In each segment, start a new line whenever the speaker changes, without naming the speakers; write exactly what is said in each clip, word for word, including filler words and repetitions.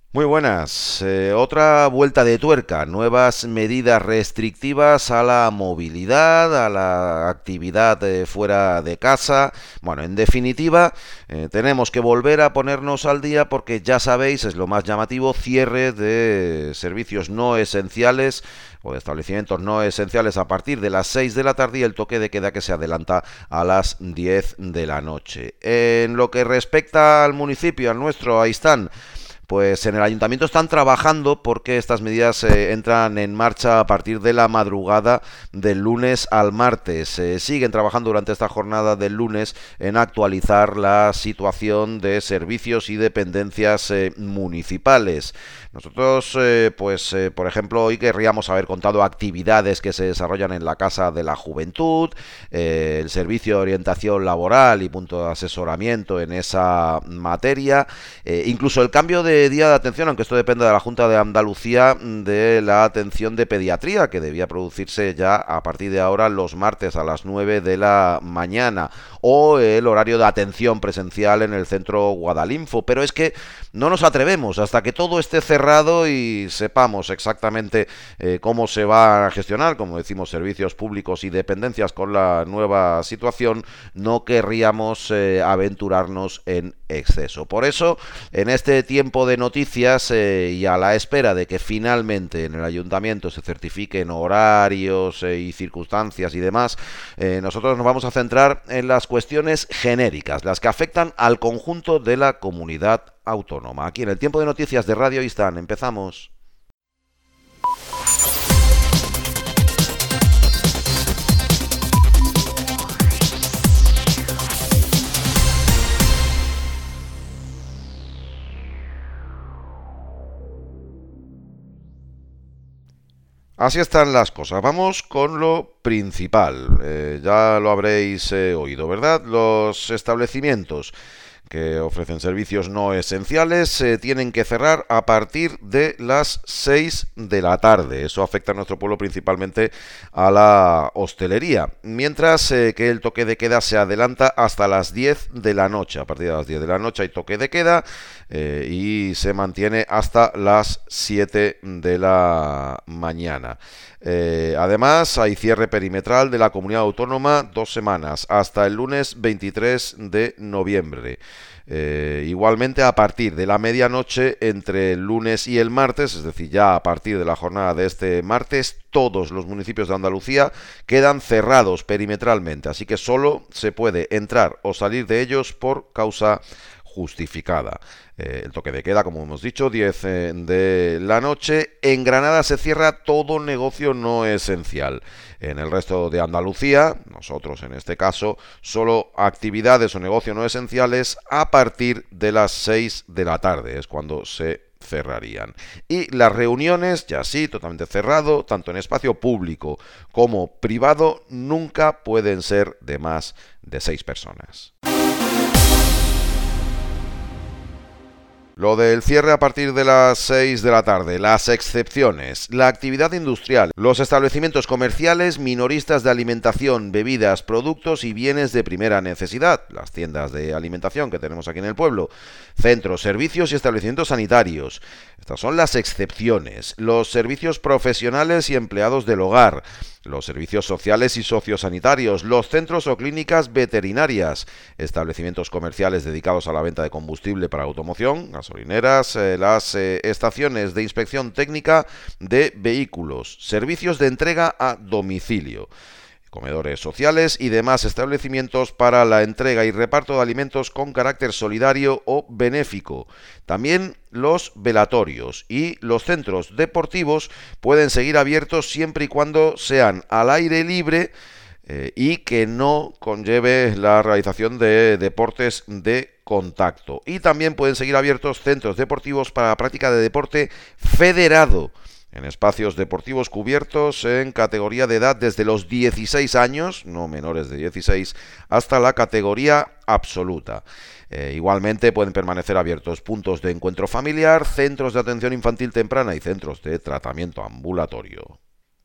Muy buenas. Eh, otra vuelta de tuerca, nuevas medidas restrictivas a la movilidad, a la actividad eh, fuera de casa. Bueno, en definitiva, eh, tenemos que volver a ponernos al día porque ya sabéis, es lo más llamativo, cierre de servicios no esenciales o de establecimientos no esenciales a partir de las seis de la tarde y el toque de queda que se adelanta a las diez de la noche. En lo que respecta al municipio, al nuestro, ahí están. Pues en el ayuntamiento están trabajando porque estas medidas eh, entran en marcha a partir de la madrugada del lunes al martes. Eh, siguen trabajando durante esta jornada del lunes en actualizar la situación de servicios y dependencias eh, municipales. Nosotros, eh, pues, eh, por ejemplo, hoy querríamos haber contado actividades que se desarrollan en la Casa de la Juventud, eh, el servicio de orientación laboral y punto de asesoramiento en esa materia, eh, incluso el cambio de día de atención, aunque esto depende de la Junta de Andalucía, de la atención de pediatría, que debía producirse ya a partir de ahora los martes a las nueve de la mañana, o el horario de atención presencial en el centro Guadalinfo. Pero es que no nos atrevemos hasta que todo esté cerrado y sepamos exactamente eh, cómo se va a gestionar, como decimos, servicios públicos y dependencias con la nueva situación. No querríamos eh, aventurarnos en exceso. Por eso, en este tiempo de noticias eh, y a la espera de que finalmente en el ayuntamiento se certifiquen horarios eh, y circunstancias y demás, eh, nosotros nos vamos a centrar en las cuestiones genéricas, las que afectan al conjunto de la comunidad autónoma. Aquí en el tiempo de noticias de Radio Istán empezamos. Así están las cosas. Vamos con lo principal. Eh, ya lo habréis eh, oído, ¿verdad? Los establecimientos que ofrecen servicios no esenciales se eh, tienen que cerrar a partir de las seis de la tarde. Eso afecta a nuestro pueblo principalmente a la hostelería. Mientras eh, que el toque de queda se adelanta hasta las diez de la noche. A partir de las diez de la noche hay toque de queda eh, y se mantiene hasta las siete de la mañana. Eh, además, hay cierre perimetral de la comunidad autónoma dos semanas, hasta el lunes veintitrés de noviembre. Eh, igualmente, a partir de la medianoche entre el lunes y el martes, es decir, ya a partir de la jornada de este martes, todos los municipios de Andalucía quedan cerrados perimetralmente, así que solo se puede entrar o salir de ellos por causa justificada. Eh, el toque de queda, como hemos dicho, diez eh, de la noche. En Granada se cierra todo negocio no esencial. En el resto de Andalucía, nosotros en este caso, solo actividades o negocios no esenciales a partir de las seis de la tarde. Es cuando se cerrarían. Y las reuniones, ya sí, totalmente cerrado, tanto en espacio público como privado, nunca pueden ser de más de seis personas. Lo del cierre a partir de las seis de la tarde, las excepciones, la actividad industrial, los establecimientos comerciales, minoristas de alimentación, bebidas, productos y bienes de primera necesidad, las tiendas de alimentación que tenemos aquí en el pueblo, centros, servicios y establecimientos sanitarios. Estas son las excepciones. Los servicios profesionales y empleados del hogar, los servicios sociales y sociosanitarios, los centros o clínicas veterinarias, establecimientos comerciales dedicados a la venta de combustible para automoción, gasolineras, eh, las eh, estaciones de inspección técnica de vehículos, servicios de entrega a domicilio, comedores sociales y demás establecimientos para la entrega y reparto de alimentos con carácter solidario o benéfico. También los velatorios y los centros deportivos pueden seguir abiertos siempre y cuando sean al aire libre eh, y que no conlleve la realización de deportes de contacto. Y también pueden seguir abiertos centros deportivos para la práctica de deporte federado, en espacios deportivos cubiertos en categoría de edad desde los dieciséis años, no menores de dieciséis, hasta la categoría absoluta. Eh, igualmente pueden permanecer abiertos puntos de encuentro familiar, centros de atención infantil temprana y centros de tratamiento ambulatorio.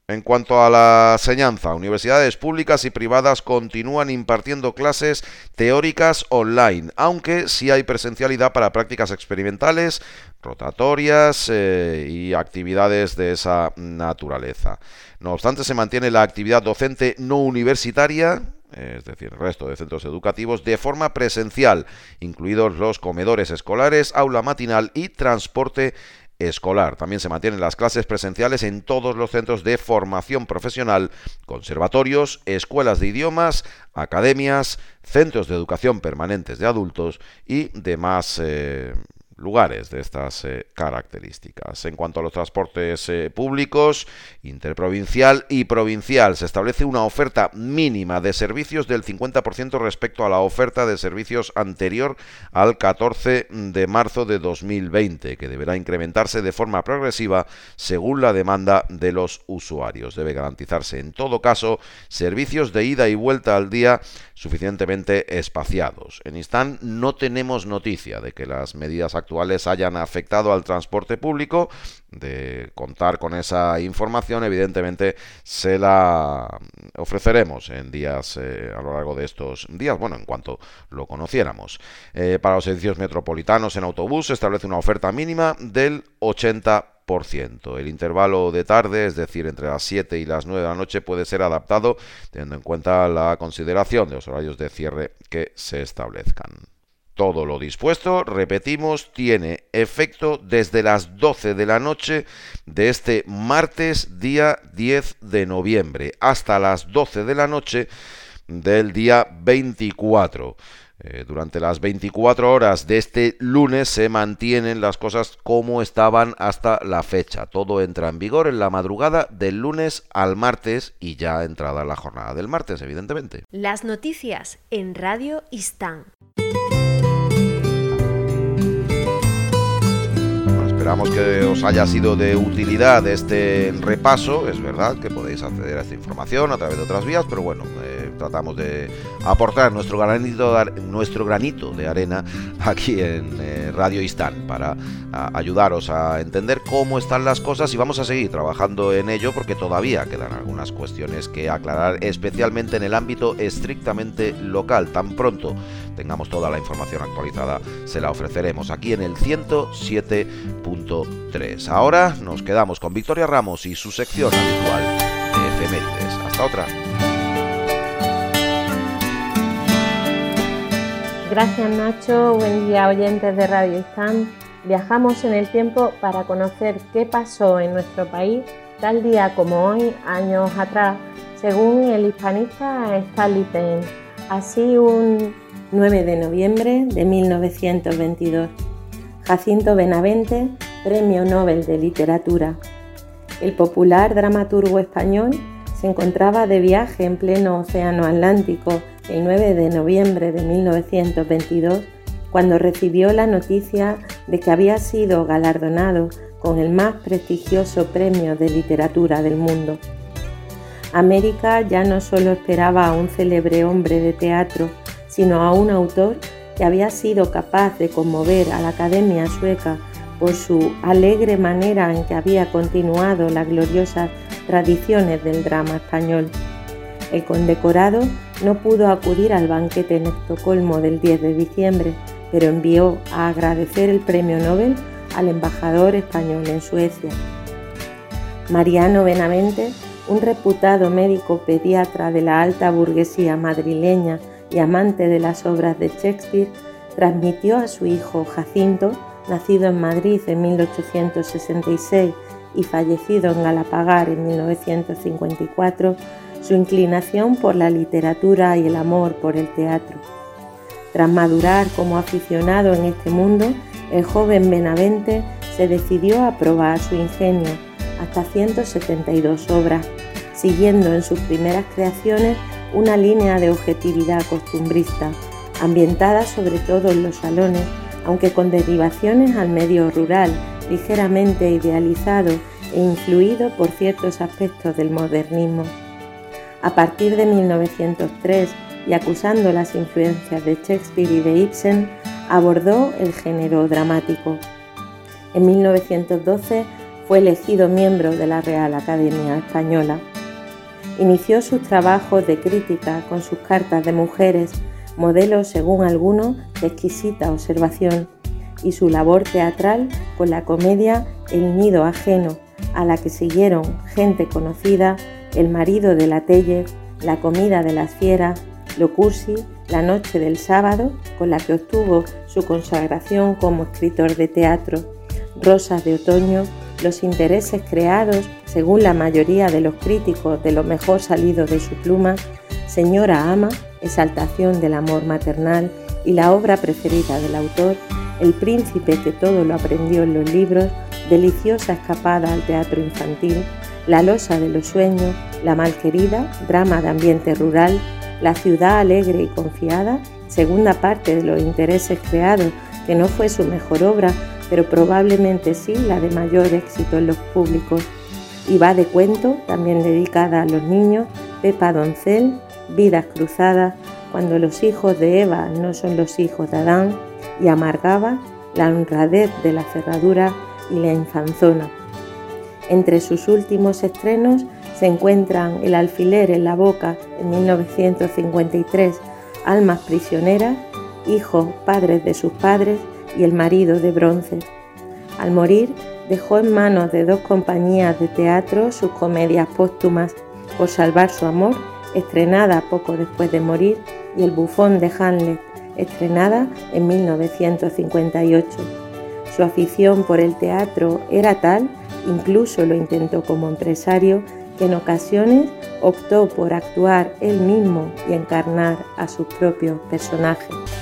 En cuanto a la enseñanza, universidades públicas y privadas continúan impartiendo clases teóricas online, aunque sí hay presencialidad para prácticas experimentales, rotatorias eh, y actividades de esa naturaleza. No obstante, se mantiene la actividad docente no universitaria, es decir, el resto de centros educativos, de forma presencial, incluidos los comedores escolares, aula matinal y transporte escolar. También se mantienen las clases presenciales en todos los centros de formación profesional, conservatorios, escuelas de idiomas, academias, centros de educación permanentes de adultos y demás eh, lugares de estas eh, características. En cuanto a los transportes eh, públicos, interprovincial y provincial, se establece una oferta mínima de servicios del cincuenta por ciento respecto a la oferta de servicios anterior al catorce de marzo de dos mil veinte, que deberá incrementarse de forma progresiva según la demanda de los usuarios. Debe garantizarse en todo caso servicios de ida y vuelta al día suficientemente espaciados. En Istán no tenemos noticia de que las medidas actuales actuales hayan afectado al transporte público. De contar con esa información, evidentemente se la ofreceremos en días eh, a lo largo de estos días, bueno, en cuanto lo conociéramos. Eh, para los servicios metropolitanos en autobús se establece una oferta mínima del ochenta por ciento. El intervalo de tarde, es decir, entre las siete y las nueve de la noche, puede ser adaptado teniendo en cuenta la consideración de los horarios de cierre que se establezcan. Todo lo dispuesto, repetimos, tiene efecto desde las doce de la noche de este martes, día diez de noviembre, hasta las doce de la noche del día veinticuatro. Eh, durante las veinticuatro horas de este lunes se mantienen las cosas como estaban hasta la fecha. Todo entra en vigor en la madrugada del lunes al martes y ya entrada la jornada del martes, evidentemente.
Las noticias en Radio Istán.
Esperamos que os haya sido de utilidad este repaso. Es verdad que podéis acceder a esta información a través de otras vías, pero bueno, eh, tratamos de aportar nuestro granito de, nuestro granito de arena aquí en eh, Radio Istán para a, ayudaros a entender cómo están las cosas, y vamos a seguir trabajando en ello porque todavía quedan algunas cuestiones que aclarar, especialmente en el ámbito estrictamente local. Tan pronto tengamos toda la información actualizada, se la ofreceremos aquí en el ciento siete punto tres. Ahora nos quedamos con Victoria Ramos y su sección habitual de efemérides. Hasta otra.
Gracias, Nacho. Buen día, oyentes de Radio Istán. Viajamos en el tiempo para conocer qué pasó en nuestro país tal día como hoy, años atrás, según el hispanista Stanley Payne. Así, un nueve de noviembre de mil novecientos veintidós. Jacinto Benavente, Premio Nobel de Literatura. El popular dramaturgo español se encontraba de viaje en pleno Océano Atlántico el nueve de noviembre de mil novecientos veintidós, cuando recibió la noticia de que había sido galardonado con el más prestigioso premio de literatura del mundo. América ya no solo esperaba a un célebre hombre de teatro, sino a un autor que había sido capaz de conmover a la Academia Sueca por su alegre manera en que había continuado las gloriosas tradiciones del drama español. El condecorado no pudo acudir al banquete en Estocolmo del diez de diciembre, pero envió a agradecer el premio Nobel al embajador español en Suecia. Mariano Benavente, un reputado médico pediatra de la alta burguesía madrileña y amante de las obras de Shakespeare, transmitió a su hijo Jacinto, nacido en Madrid en mil ochocientos sesenta y seis y fallecido en Galapagar en mil novecientos cincuenta y cuatro, su inclinación por la literatura y el amor por el teatro. Tras madurar como aficionado en este mundo, el joven Benavente se decidió a probar su ingenio hasta ciento setenta y dos obras, siguiendo en sus primeras creaciones una línea de objetividad costumbrista, ambientada sobre todo en los salones, aunque con derivaciones al medio rural, ligeramente idealizado e influido por ciertos aspectos del modernismo. A partir de mil novecientos tres, y acusando las influencias de Shakespeare y de Ibsen, abordó el género dramático. En mil novecientos doce Fue elegido miembro de la Real Academia Española. Inició sus trabajos de crítica con sus cartas de mujeres, modelos según algunos de exquisita observación, y su labor teatral con la comedia El nido ajeno, a la que siguieron Gente conocida, El marido de la Telle, La comida de las fieras, Lo cursi, La noche del sábado, con la que obtuvo su consagración como escritor de teatro, Rosas de otoño, Los intereses creados, según la mayoría de los críticos, de lo mejor salido de su pluma, Señora ama, exaltación del amor maternal, y la obra preferida del autor, El príncipe que todo lo aprendió en los libros, Deliciosa escapada al teatro infantil, La losa de los sueños, La malquerida, drama de ambiente rural, La ciudad alegre y confiada, segunda parte de Los intereses creados, que no fue su mejor obra, pero probablemente sí la de mayor éxito en los públicos, y Va de cuento, también dedicada a los niños, Pepa Doncel, Vidas cruzadas, Cuando los hijos de Eva no son los hijos de Adán, y Amargaba, La honradez de la cerradura y La infanzona. Entre sus últimos estrenos se encuentran El alfiler en la boca en mil novecientos cincuenta y tres, Almas prisioneras, Hijos, padres de sus padres y El marido de bronce. Al morir, dejó en manos de dos compañías de teatro sus comedias póstumas, Por salvar su amor, estrenada poco después de morir, y El bufón de Hamlet, estrenada en mil novecientos cincuenta y ocho. Su afición por el teatro era tal, incluso lo intentó como empresario, que en ocasiones optó por actuar él mismo y encarnar a sus propios personajes.